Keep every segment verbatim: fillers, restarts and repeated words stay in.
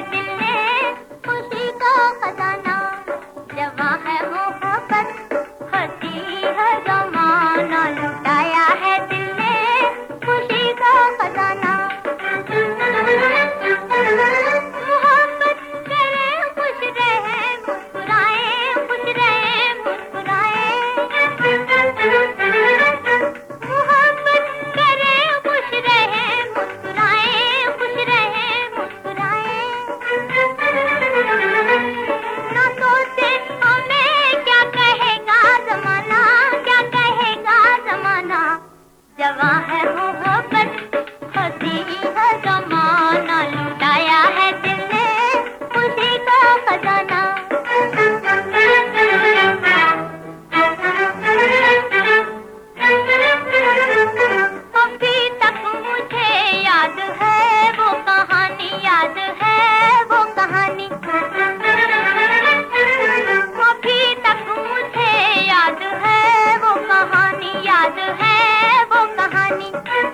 दिल ने खुशी का खजाना, जवां है मोहब्बत हंसी है ज़माना, लुटाया है दिल ने खुशी का खजाना। मोहब्बत करे खुश रहे मुस्कुराए, खुश रहे मुस्कुराए। मोहब्बत करे खुश रहे मुस्कुराए, खुश रहे मुस्कुराए। ना सोचे हमें क्या कहेगा ज़माना, क्या कहेगा ज़माना, जवां है मोहब्बत हंसी है ज़माना, लुटाया है दिल ने खुशी का खजाना। अभी तक मुझे याद है वो कहानी, याद है वो कहानी। अभी तक मुझे याद है वो कहानी, याद है वो कहानी।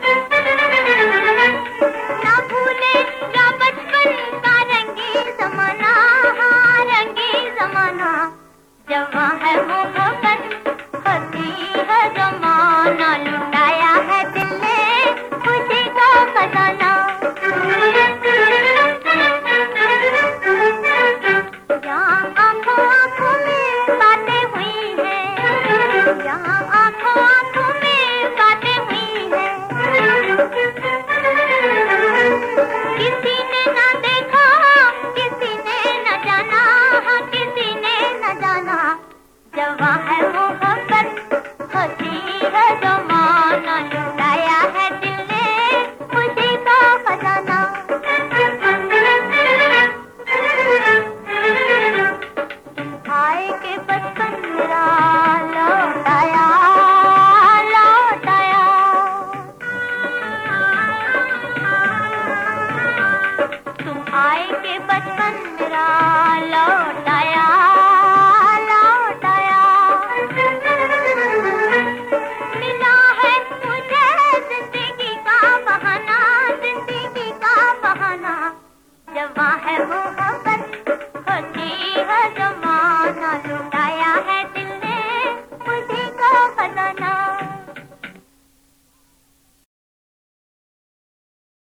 ना भूले क्या बचपन का रंगी ज़माना, हाँ रंगी ज़माना, जवां है मोहब्बत हंसी है ज़माना, लुटाया है दिल ने खुशी का खजाना। यहाँ आँखों आँखों में बातें हुई हैं, यहाँ आँखों आँखों में बातें हुई हैं। किसी ने ना देखा, किसी ने न जाना, हाँ किसी ने न जाना, जवां है मोहब्बत हंसी है ज़माना, लुटाया है दिल ने खुशी का खजाना। आए के बचपन मेरा लौटाया, लौटाया। तुम आए के बचपन मेरा लौटाया, लौटाया। मिला है मुझे जिंदगी का बहाना, जिंदगी का बहाना, जवां है मोहब्बत